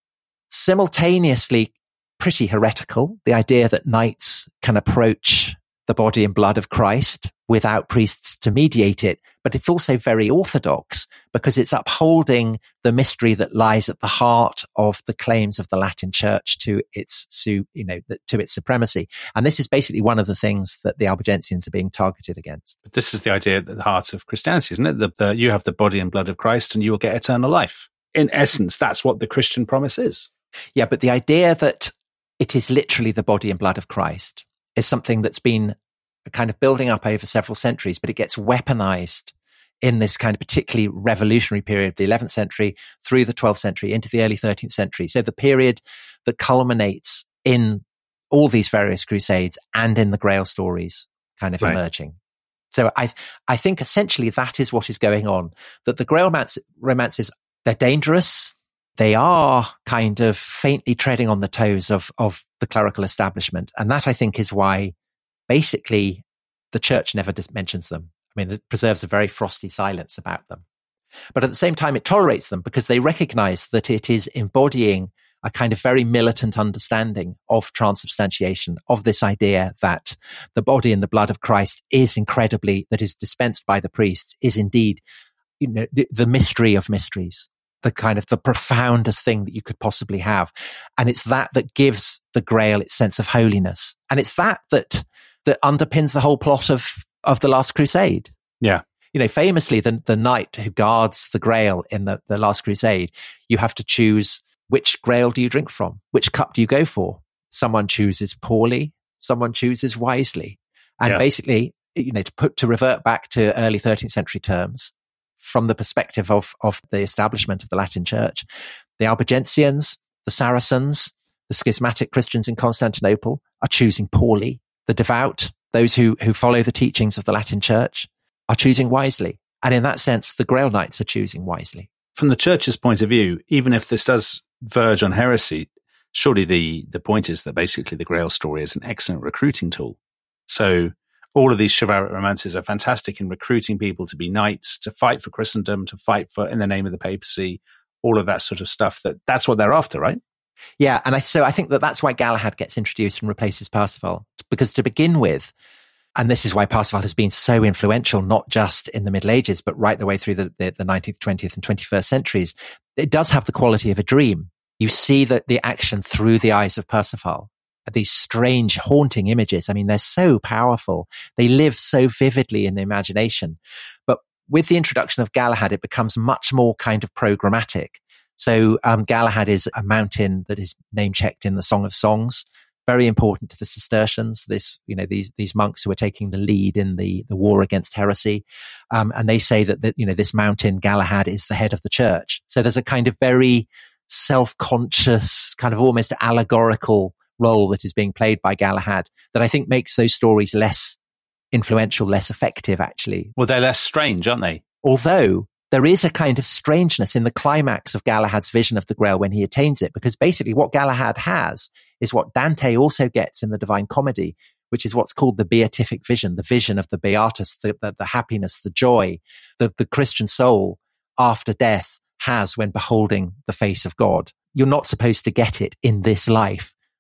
simultaneously pretty heretical. The idea that knights can approach the body and blood of Christ without priests to mediate it, but it's also very orthodox because it's upholding the mystery that lies at the heart of the claims of the Latin Church to its, you know, to its supremacy. And this is basically one of the things that the Albigensians are being targeted against. But this is the idea at the heart of Christianity, isn't it? The, the, you have the body and blood of Christ and you will get eternal life. In essence, that's what the Christian promise is. Yeah, but the idea that it is literally the body and blood of Christ is something that's been kind of building up over several centuries, but it gets weaponized in this kind of particularly revolutionary period, the eleventh century through the twelfth century into the early thirteenth century. So the period that culminates in all these various crusades and in the Grail stories kind of right. emerging. So I I think essentially that is what is going on, that the Grail romances, they're dangerous. They are kind of faintly treading on the toes of, of the clerical establishment. And that, I think, is why basically the church never dis- mentions them. I mean, it preserves a very frosty silence about them. But at the same time, it tolerates them because they recognize that it is embodying a kind of very militant understanding of transubstantiation, of this idea that the body and the blood of Christ is incredibly, that is dispensed by the priests, is indeed, you know, the, the mystery of mysteries. The kind of the profoundest thing that you could possibly have. And it's that that gives the Grail its sense of holiness. And it's that that that underpins the whole plot of, of the Last Crusade. Yeah. You know, famously, the, the knight who guards the Grail in the, the Last Crusade, you have to choose which Grail do you drink from? Which cup do you go for? Someone chooses poorly, someone chooses wisely. And yeah. basically, you know, to put, to revert back to early thirteenth century terms, from the perspective of, of the establishment of the Latin Church, the Albigensians, the Saracens, the schismatic Christians in Constantinople are choosing poorly. The devout, those who, who follow the teachings of the Latin Church, are choosing wisely. And in that sense, the Grail Knights are choosing wisely. From the Church's point of view, even if this does verge on heresy, surely the, the point is that basically the Grail story is an excellent recruiting tool. So all of these chivalric romances are fantastic in recruiting people to be knights, to fight for Christendom, to fight for in the name of the papacy, all of that sort of stuff. That that's what they're after, right? Yeah, and I, so I think that that's why Galahad gets introduced and replaces Parsifal, because to begin with, and this is why Parsifal has been so influential, not just in the Middle Ages, but right the way through the, the, the nineteenth, twentieth, and twenty-first centuries. It does have the quality of a dream. You see that the action through the eyes of Parsifal. These strange, haunting images. I mean, they're so powerful. They live so vividly in the imagination. But with the introduction of Galahad, it becomes much more kind of programmatic. So um, Galahad is a mountain that is name-checked in the Song of Songs, very important to the Cistercians, this, you know, these these monks who are taking the lead in the, the war against heresy. Um, and they say that, that, you know, this mountain, Galahad, is the head of the church. So there's a kind of very self-conscious, kind of almost allegorical role that is being played by Galahad that I think makes those stories less influential, less effective, actually. Well, they're less strange, aren't they? Although there is a kind of strangeness in the climax of Galahad's vision of the Grail when he attains it, because basically what Galahad has is what Dante also gets in the Divine Comedy, which is what's called the beatific vision, the vision of the beatus, the, the, the happiness, the joy that the Christian soul after death has when beholding the face of God. You're not supposed to get it in this life,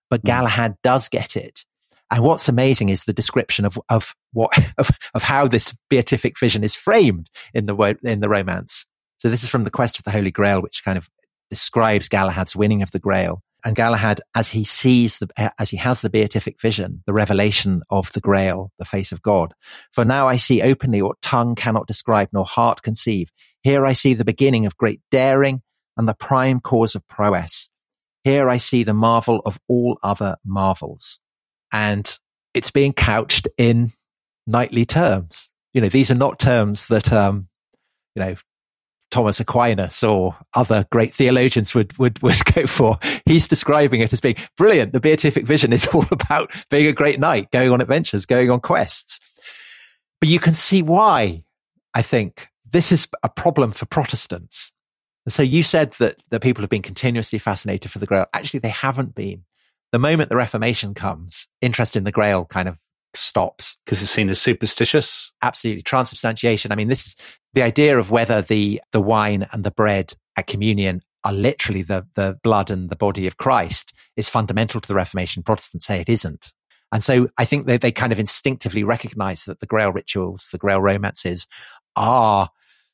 but Galahad does get it. And what's amazing is the description of of what of, of how this beatific vision is framed in the in the romance. So this is from The Quest of the Holy Grail, which kind of describes Galahad's winning of the Grail. And Galahad, as he sees the as he has the beatific vision, the revelation of the Grail, the face of God. For now I see openly what tongue cannot describe nor heart conceive. Here I see the beginning of great daring and the prime cause of prowess. Here I see the marvel of all other marvels. And it's being couched in knightly terms. You know, these are not terms that, um, you know, Thomas Aquinas or other great theologians would, would, would go for. He's describing it as being brilliant. The beatific vision is all about being a great knight, going on adventures, going on quests. But you can see why, I think, this is a problem for Protestants. And so you said that, that people have been continuously fascinated for the Grail. Actually, they haven't been. The moment the Reformation comes, interest in the Grail kind of stops. Because it's seen as superstitious? Absolutely. Transubstantiation. I mean, this is the idea of whether the, the wine and the bread at communion are literally the, the blood and the body of Christ is fundamental to the Reformation. Protestants say it isn't. And so I think they, they kind of instinctively recognize that the Grail rituals, the Grail romances are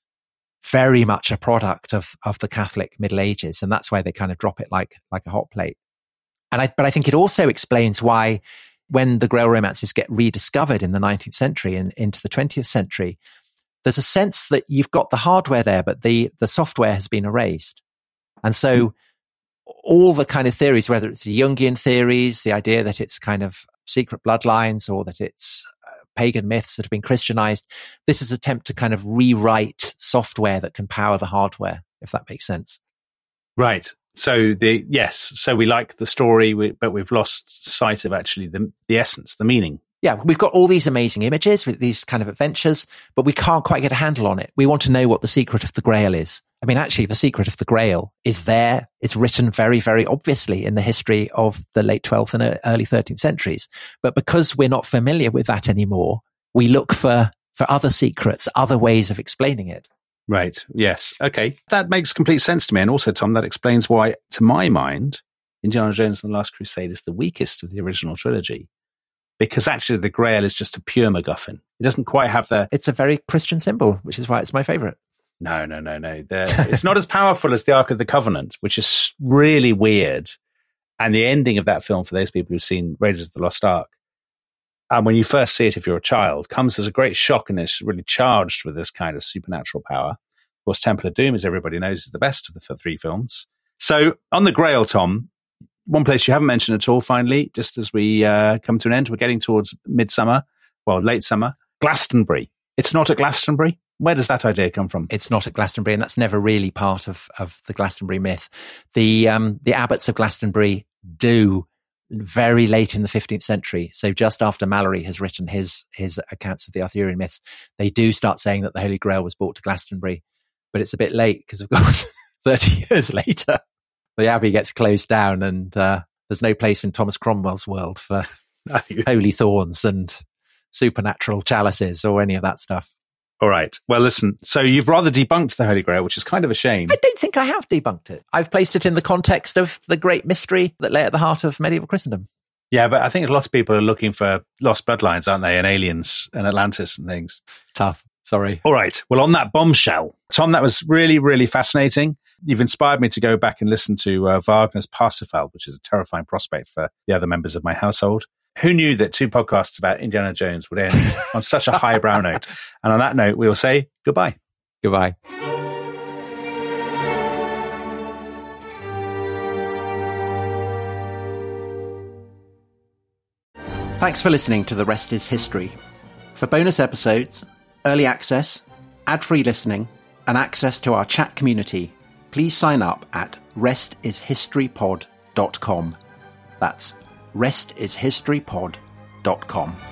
very much a product of, of the Catholic Middle Ages. And that's why they kind of drop it like, like a hot plate. And I, but I think it also explains why when the Grail romances get rediscovered in the nineteenth century and into the twentieth century, there's a sense that you've got the hardware there, but the, the software has been erased. And so all the kind of theories, whether it's the Jungian theories, the idea that it's kind of secret bloodlines or that it's uh, pagan myths that have been Christianized, this is an attempt to kind of rewrite software that can power the hardware, if that makes sense. Right. So the yes, so we like the story, we, but we've lost sight of actually the the essence, the meaning. Yeah, we've got all these amazing images with these kind of adventures, but we can't quite get a handle on it. We want to know what the secret of the Grail is. I mean, actually, the secret of the Grail is there. It's written very, very obviously in the history of the late twelfth and early thirteenth centuries. But because we're not familiar with that anymore, we look for for other secrets, other ways of explaining it. Right. Yes. Okay. That makes complete sense to me. And also, Tom, that explains why, to my mind, Indiana Jones and the Last Crusade is the weakest of the original trilogy. Because actually the Grail is just a pure MacGuffin. It doesn't quite have the... It's a very Christian symbol, which is why it's my favorite. No, no, no, no. It's not as powerful as the Ark of the Covenant, which is really weird. And the ending of that film, for those people who've seen Raiders of the Lost Ark, and when you first see it, if you're a child, comes as a great shock and is really charged with this kind of supernatural power. Of course, Temple of Doom, as everybody knows, is the best of the three films. So on the Grail, Tom, one place you haven't mentioned at all, finally, just as we uh, come to an end, we're getting towards midsummer, well, late summer, Glastonbury. It's not at Glastonbury? Where does that idea come from? It's not at Glastonbury, and that's never really part of, of the Glastonbury myth. The um, the abbots of Glastonbury do, very late in the fifteenth century, so just after Mallory has written his his accounts of the Arthurian myths, they do start saying that the Holy Grail was brought to Glastonbury, but it's a bit late because, of course, thirty years later, the abbey gets closed down, and uh, there's no place in Thomas Cromwell's world for holy thorns and supernatural chalices or any of that stuff. All right. Well, listen, so you've rather debunked the Holy Grail, which is kind of a shame. I don't think I have debunked it. I've placed it in the context of the great mystery that lay at the heart of medieval Christendom. Yeah, but I think a lot of people are looking for lost bloodlines, aren't they? And aliens and Atlantis and things. Tough. Sorry. All right. Well, on that bombshell, Tom, that was really, really fascinating. You've inspired me to go back and listen to uh, Wagner's Parsifal, which is a terrifying prospect for the other members of my household. Who knew that two podcasts about Indiana Jones would end on such a highbrow note? And on that note, we will say goodbye. Goodbye. Thanks for listening to The Rest is History. For bonus episodes, early access, ad-free listening, and access to our chat community, please sign up at rest is history pod dot com. That's rest is history pod dot com.